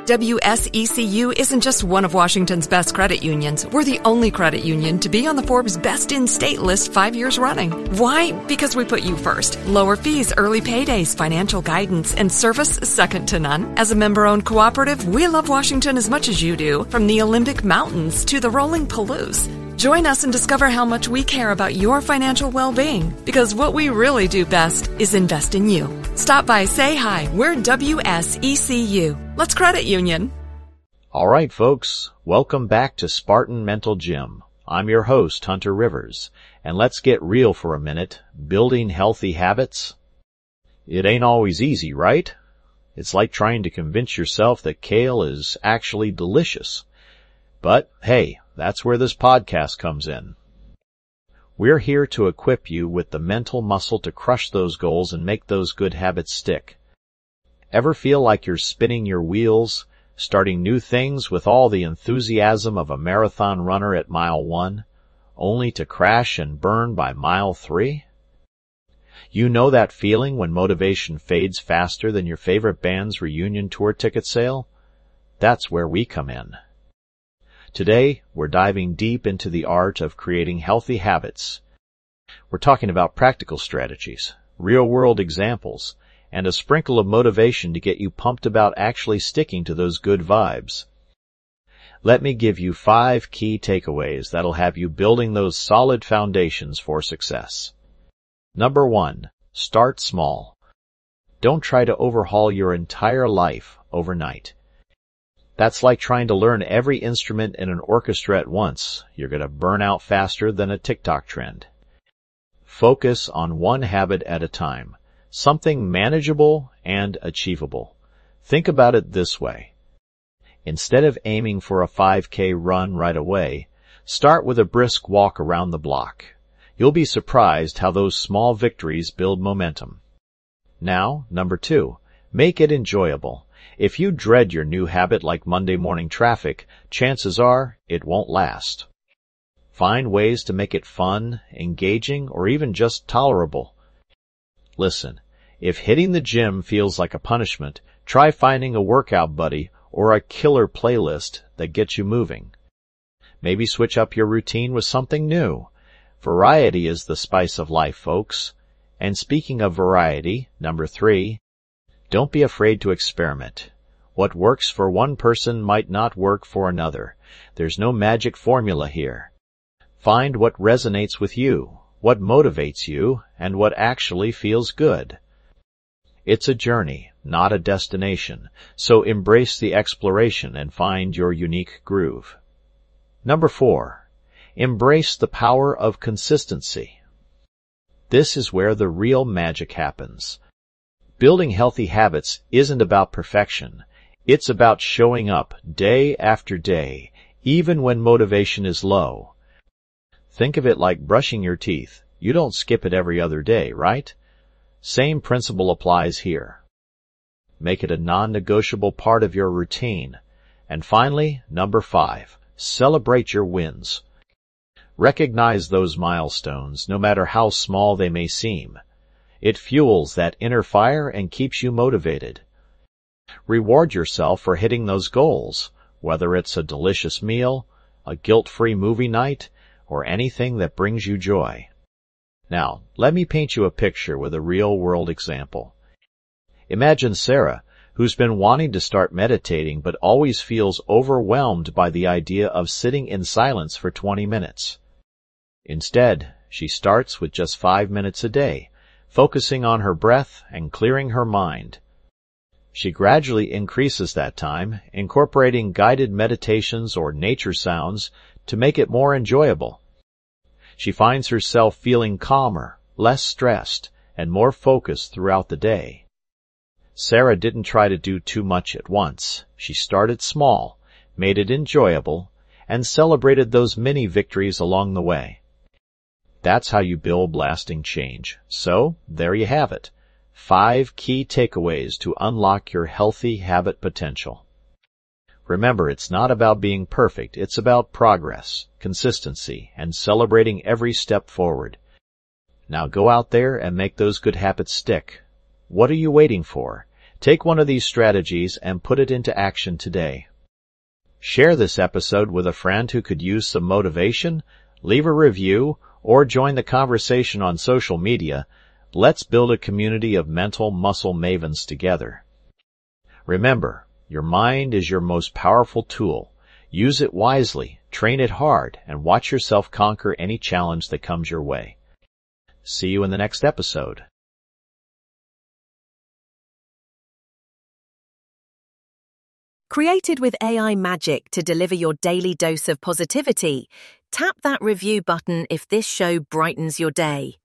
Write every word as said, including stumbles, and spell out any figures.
W S E C U isn't just one of Washington's best credit unions. We're the only credit union to be on the Forbes Best in State list five years running. Why? Because we put you first. Lower fees, early paydays, financial guidance, and service second to none. As a member-owned cooperative, we love Washington as much as you do, from the Olympic Mountains to the rolling Palouse. Join us and discover how much we care about your financial well-being, because what we really do best is invest in you. Stop by, say hi. We're W S E C U. Let's credit union. All right, folks. Welcome back to Spartan Mental Gym. I'm your host, Hunter Rivers, and let's get real for a minute. Building healthy habits? It ain't always easy, right? It's like trying to convince yourself that kale is actually delicious. But, hey, that's where this podcast comes in. We're here to equip you with the mental muscle to crush those goals and make those good habits stick. Ever feel like you're spinning your wheels, starting new things with all the enthusiasm of a marathon runner at mile one, only to crash and burn by mile three? You know that feeling when motivation fades faster than your favorite band's reunion tour ticket sale? That's where we come in. Today, we're diving deep into the art of creating healthy habits. We're talking about practical strategies, real-world examples, and a sprinkle of motivation to get you pumped about actually sticking to those good vibes. Let me give you five key takeaways that'll have you building those solid foundations for success. Number one, start small. Don't try to overhaul your entire life overnight. That's like trying to learn every instrument in an orchestra at once. You're going to burn out faster than a TikTok trend. Focus on one habit at a time, something manageable and achievable. Think about it this way. Instead of aiming for a five K run right away, start with a brisk walk around the block. You'll be surprised how those small victories build momentum. Now, number two, make it enjoyable. If you dread your new habit like Monday morning traffic, chances are it won't last. Find ways to make it fun, engaging, or even just tolerable. Listen, if hitting the gym feels like a punishment, try finding a workout buddy or a killer playlist that gets you moving. Maybe switch up your routine with something new. Variety is the spice of life, folks. And speaking of variety, number three, don't be afraid to experiment. What works for one person might not work for another. There's no magic formula here. Find what resonates with you, what motivates you, and what actually feels good. It's a journey, not a destination, so embrace the exploration and find your unique groove. Number four, embrace the power of consistency. This is where the real magic happens. Building healthy habits isn't about perfection. It's about showing up day after day, even when motivation is low. Think of it like brushing your teeth. You don't skip it every other day, right? Same principle applies here. Make it a non-negotiable part of your routine. And finally, number five, celebrate your wins. Recognize those milestones, no matter how small they may seem. It fuels that inner fire and keeps you motivated. Reward yourself for hitting those goals, whether it's a delicious meal, a guilt-free movie night, or anything that brings you joy. Now, let me paint you a picture with a real-world example. Imagine Sarah, who's been wanting to start meditating but always feels overwhelmed by the idea of sitting in silence for twenty minutes. Instead, she starts with just five minutes a day, focusing on her breath and clearing her mind. She gradually increases that time, incorporating guided meditations or nature sounds to make it more enjoyable. She finds herself feeling calmer, less stressed, and more focused throughout the day. Sarah didn't try to do too much at once. She started small, made it enjoyable, and celebrated those mini victories along the way. That's how you build lasting change. So, there you have it. Five key takeaways to unlock your healthy habit potential. Remember, it's not about being perfect. It's about progress, consistency, and celebrating every step forward. Now go out there and make those good habits stick. What are you waiting for? Take one of these strategies and put it into action today. Share this episode with a friend who could use some motivation, leave a review, or join the conversation on social media. Let's build a community of mental muscle mavens together. Remember, your mind is your most powerful tool. Use it wisely, train it hard, and watch yourself conquer any challenge that comes your way. See you in the next episode. Created with A I magic to deliver your daily dose of positivity, tap that review button if this show brightens your day.